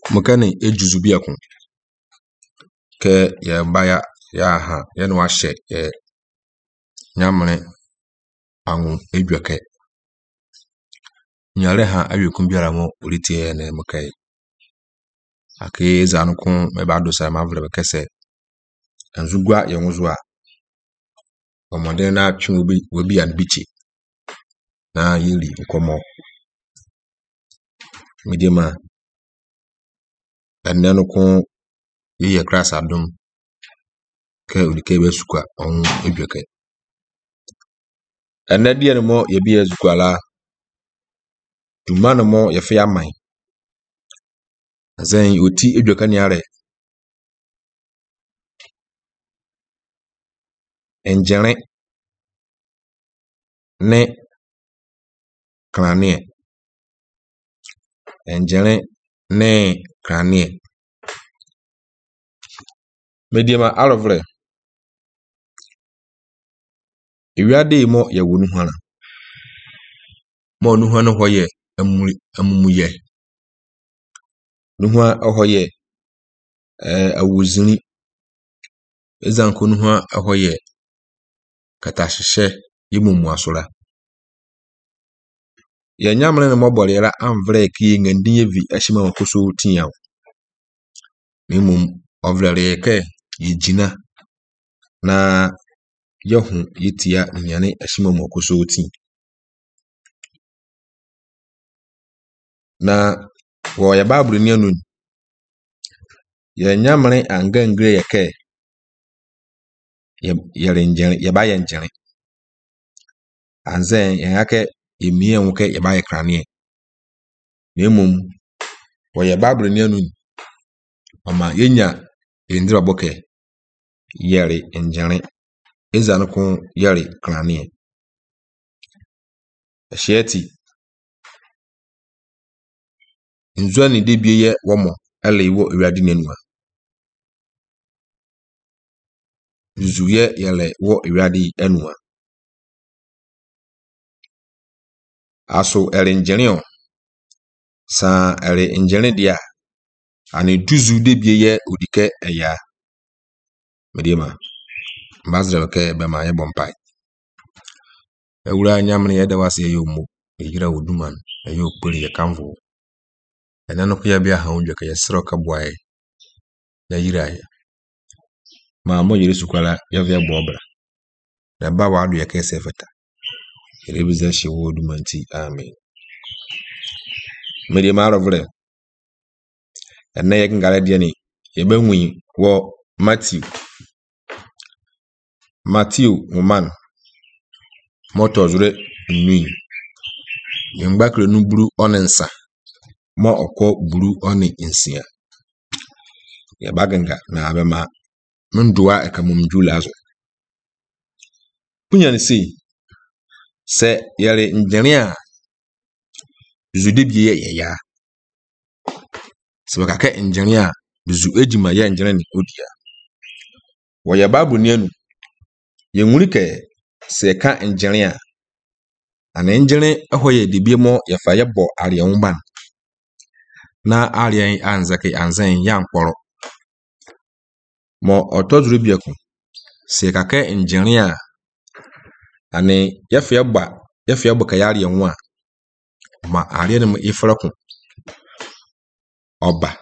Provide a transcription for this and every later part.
mukane ejuzu biakun ke ya baya ya ha ya no ahye nyamre anwu edwake nyare ha awekun biara mo oritie na mukai ake zanukun me ba do sa ma vre bekese anzugwa ye nwuzo a omode na atwe obi an bichi na yiri nkomo midima enenukun ye kras adum ke ulike be sukwa on edwake enadie no mo ye bi ezukwala dumano mo ye fe aman azan oti edwaka ni are enjere ne kranie enjere ne kranie mediema alovre iwiade mo ye wonu hwana mo nu hwana hoye amumuye nu hwa hoye awuzini ezanko nu hwa hoye katasheshe yimumu asura ya nyamre ne mobolera anvre ki ngandinye vi ashima wakoso tinya mimum ovlere ke yijina na yahu yitia nyane ashima wakoso ti na wo ya babru ni anu ya nyamre angangre yake ya renjere ya ba yenjere anzen yake emie nwoke ya ba yekranie mimum wo ya babru ni anu ama yenya endira boke yare enjere ezanukun yare kranie asheti nzuani debieye womo ele iwo iwadi nenua zuye yele wo iwadi enua aso erenjenio sa ere enjene dia ani duzu debieye odike eya medima mbazre ke be ma ye bompai ewura nyamne ye da wase ye omo egira oduman ye okpori ye kanvo enano ko ya bia ha unje ke yesro ka boae ya yiraye ma mo yiri sukwala ya via bobra na ba wa adu ye ke sefeta rebiza shi wo odumanti amen mede ma rovre enne ye ngale de ni ye benwi wo Matthew woman moto zure nui yengba nu buru onensa mo okọ buru oni insia ya baganga na abema mndua ekamumjula azo punya ni se yare engineer zudibie ye ya se bakaka engineer zu ejima ya engineer ni odia wo ya babu ni anu ye nwurike se ka engineer ana engineer ahoye dibie mo ya fa yebo ari onban na arian anzake anzan ya nkporo mo otoduru bieku se kaka engineer ane yafa yaba ka yari enwa ma arian mu ifraku oba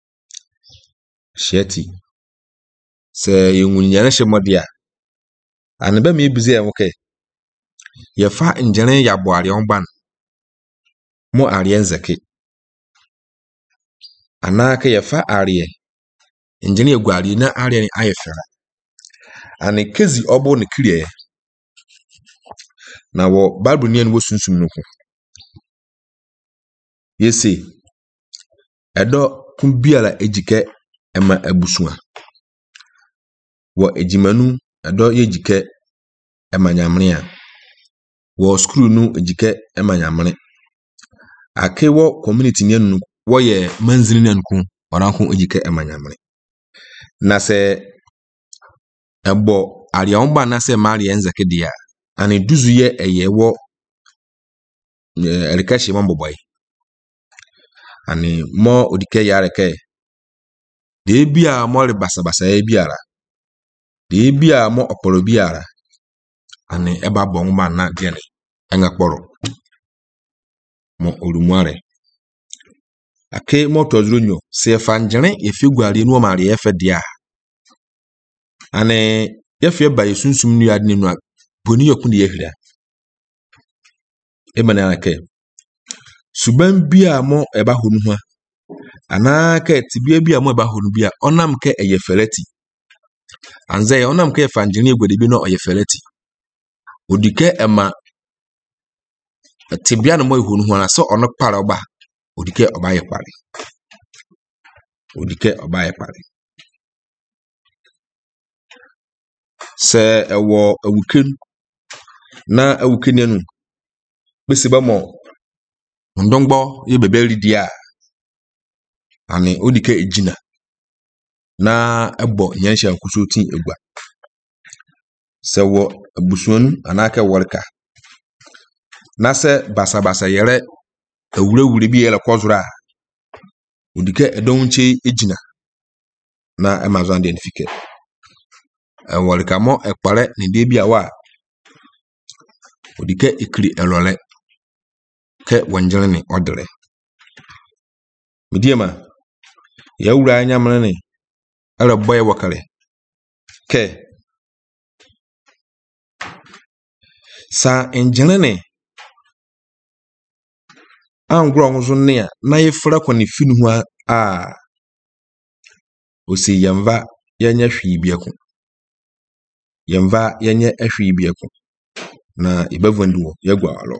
sheti se yenwunyane shemodia ane ba mi bize enwoke yafa engineer yabo ari onban mo arian zake anaka yafa ariye engineer gwari na ariye ayefera ane kezi obo ne kriye na wo bible ni enwo sunsum nuku yesi edo kumbiala ejike ema abusua wo ejimanu edo yejike ema nyamrea wo school nu ejike ema nyamre akewo community ni anu wo ye manzini nanku oranku ejike ema nyamre na se ebo ari onba na se mari enzake dia ani duzuye eyewo erikashi mamboboy ani mo odike yare ke de bia mo le basa biara de bia mo oporo biara ani eba bon ma na de ne enga kporo mo olumuare ake mo tozuru nyo se fanjene efiguari no ma re efe dia ani yefe ba yesunsum nu ade nu boni yakun de yehira emana ake suban bia mo eba honu ho ana ka tibia bia mo eba honu bia onam ke eyefelati anze onam ke fanjene egwede bi no oyefelati odike ema tibia no mo honu ho na so ono kpara oba odike oba ye pare se ewo awuken na awuken enu besi ba mo ndongbo ye bebeli dia ani odike ejina na ebo nyansha nkusuti egwa se wo abusuanu anaka worka na se basa yere awure bi yele kozura odike edonche ejina na amazon identifike worka mo ekpare ni de bia wa odike ikri elole ke wanjene ni odere midiema ya wura anya mane ni ala boy wakare ke sa enjene ni angro nzo ne na yefra kwani finu ho a osi yamva yanya hwi biako yamva yanya ahwi biako na ibavwanduo yagwa alo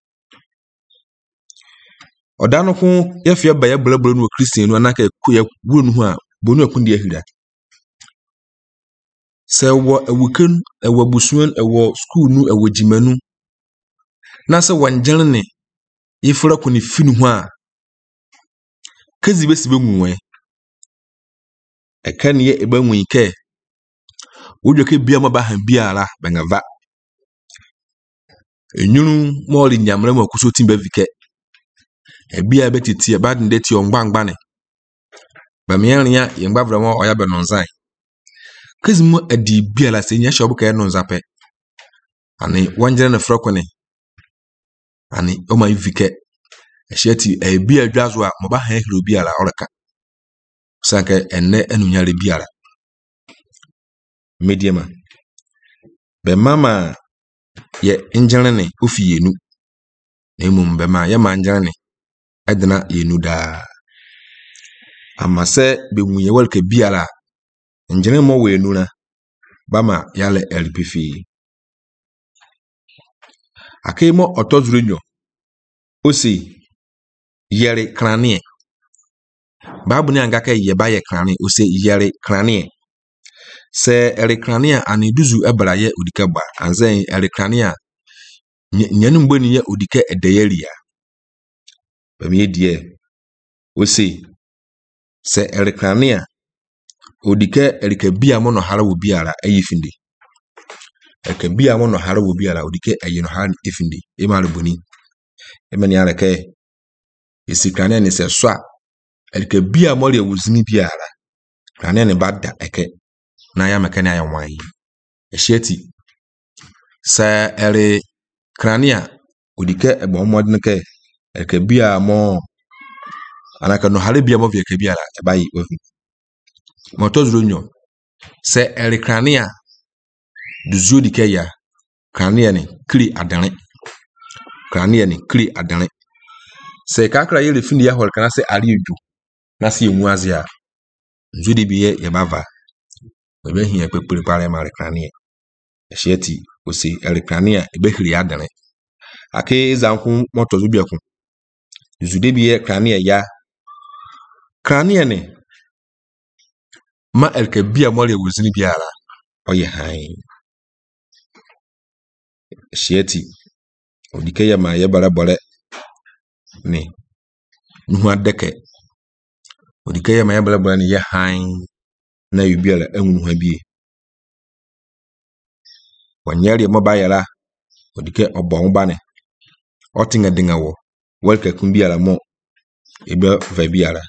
odano ko yefia ba ya blabla no kristian no anaka ku ya wunu ho a bonu akun de ahira se wo awuken ewo busuan ewo school nu ewo jimanu na se wanjene ne yefra kwani finu ho a kazi besi benwuwe ekane ye ebanwi ke wodwoke bia ma ba han biara bengava enyunu mo li nyamre mo kuso timba vike ebia betiti e bad ndeti ongbangba ne ba mianria ye ngbavra mo oya be nonzan kazi mo adi bia la se nya shobu ka nonzape ani wanjere na frakone ani o ma vike eheti ebia dwazo a mo ba han hiro biara oreka sanke enne enunyare biara mediema be mama ye njere ne ofiyenu emum be ma ye ma njere ne edna yenu da amase be munye walke biara njere mo wenu na bama yale LPF akemo otozuru nyo osi yere kranie babu ni angaka ye ba ye kranie osi yere kranie se elekrania ani duzu ebra ye odike ba anzen elekrania nyanu mboni ye odike edeyeria bamye die osi se elekrania odike elikabia mo no hara wo biara ayifindi ekabia mo no hara wo biara odike ayino hara ifindi emare boni emani areke esikrania ni se so a elikabia mo le wuzini biara krania ne bada eke na ya mekane ayanwan eheti sa ere krania odike ebo modne ke ekabia mo anaka no hare bia mo vie kabia la ebayi ofi motozuro nyo se ere krania duzu dike ya krania ni kri adane se kakra yele fini ya hol kana se ariedu na se emu azia nzudi biye ye bava ebe hia pepere pare mare krania eheti osi ere krania ebe hiri adane ake zanku motozu biaku zude biye krania ya krania ne ma elke bia mo le wuzini biara oye han eheti odike ya ma ye bara bole ni nuhu adeke odike ya ma ye bara bole ni ye han na yubiala enwunu ha bie wanyari mo bayala odike obon bane otinga dinga wo welka kumbiala mo ebe va biara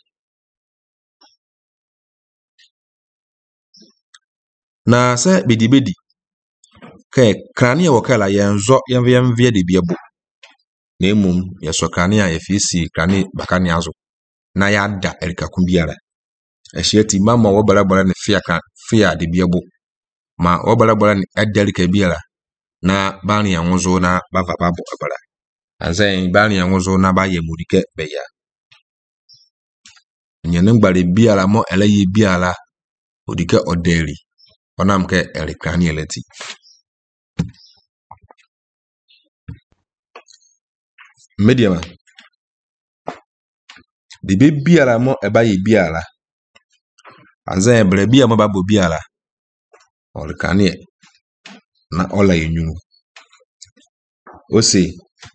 na sɛ bedi kɛ kanea wɔ kala yɛnzɔ yɛmvɛ de biabo na emom yɛsɔ kanea yɛfisi kanea bakane azo na yɛada erikaku biara ɛhyɛ ti mama wɔbalabala ne fia de biabo ma wɔbalabala ne ɛdarika biara na bani yanwozo na bava babo abala azɛn bani yanwozo na ba yɛ murike bɛya nyɛne gbare biara mo ɛlɛyɛ biara odike ɔdɛri ɔnam kɛ ɛrikanea lɛti mediama de biara mo ɛba yɛ biara azɛn brɛ biara mo babo biara ɔrikanea na ɔla yenyunu ose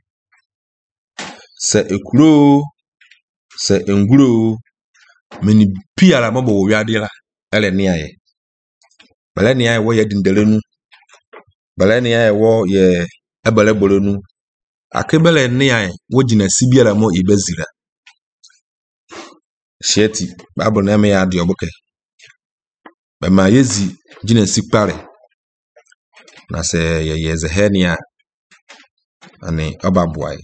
sɛ ekuro sɛ enguro meni biara mo bo wiade la ɛlɛ ne ayɛ bɛlɛ ne ayɛ wɔ yɛ dindelenu bɛlɛ ne ayɛ wɔ yɛ ɛbɛlɛ bolenu akebɛlɛ ne ayɛ wɔ gyina si biara mo ibezira sheti bible na me ya de obuke bɛma yezi gyina si kpare na sɛ yɛ zehenia ane ɔbaboae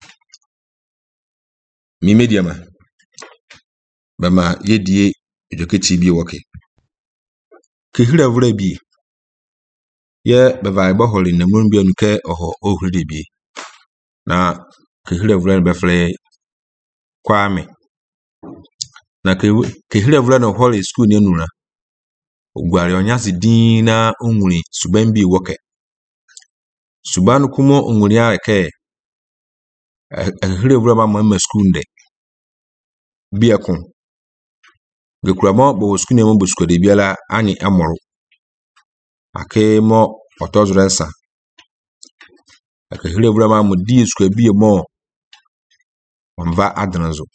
mi mediama bɛma yedie edwokechi bi wɔke kehira vura bi yɛ bɛva ɛbɔhɔle na mun bi anuke ɔhɔ ohuri bi na kehira vura bɛfrɛ kwame na kehira vura no hɔle school ne nura ogware onyasi din na onwuri suban bi wɔke suban kumo onwuri ake kehira vura ma ma school nde bi akon gekuramo bo school ne mo bo school de biala ani amoro ake mo otozrensa kehira vura ma mo di school bi mo mva adranzo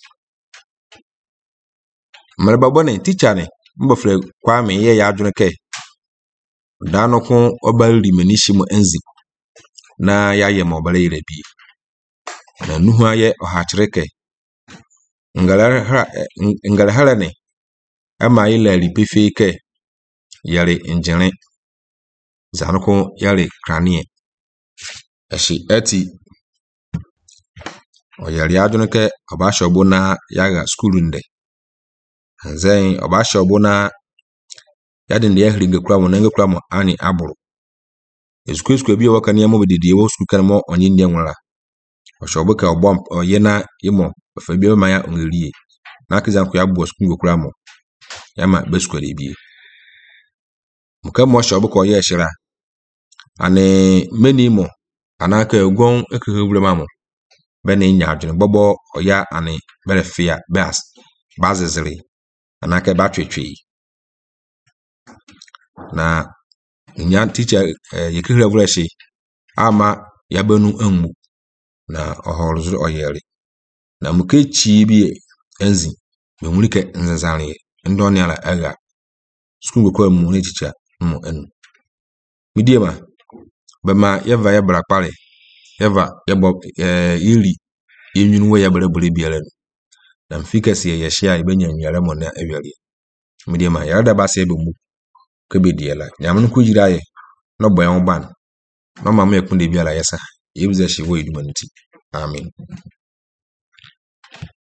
mmereba bone teacher ne mbofre kwame ye ya adwene ke dano ko obali manishi mo enzi na ya ye mo obale ire bi na nuhu aye ohachireke ngala hala ne ama ile ripefe ke yare injere zanoko yare kranie eshi eti oyari adwene ke obashobo na yaga school nde Zɛn ɔbahyɛ ɔbo na yade ne yɛhiri ngekura mo na ngekura mo ani aboro esukuu bi wɔka ne mo bedidi wɔ sukuu kan mo onye ndie nwara ɔhyɛ ɔbo ka ɔbɔ ɔyɛ na yemo fa bi ma ya ongerie na akizan ko ya bo sukuu ngekura mo ya ma be sukuu de bi mo ka mo hyɛ ɔbo ka ɔyɛ hyira ane meni mo anaka egon ekehewure ma mo be na nya adwene bɔbɔ ɔya ane bere fia bazezere anaka ba twetwe na nya teacher yekehira vurashi ama yabanu anmu na ohorzo oyere na mukechi bi enzi memurike nzanzare ndoni ala aga school ko mu ne teacher mu enu midiema bema yeva ya brakpare yeva yebo yiri yenyunu we ya bere biara na mfika si ye hia ibenya nware mo na awiare midiema ya da ba se be mu kebediela nyamno ko yiraye no boyan ban no mama ekunde biara yesa yebiza shi wo idumaniti amen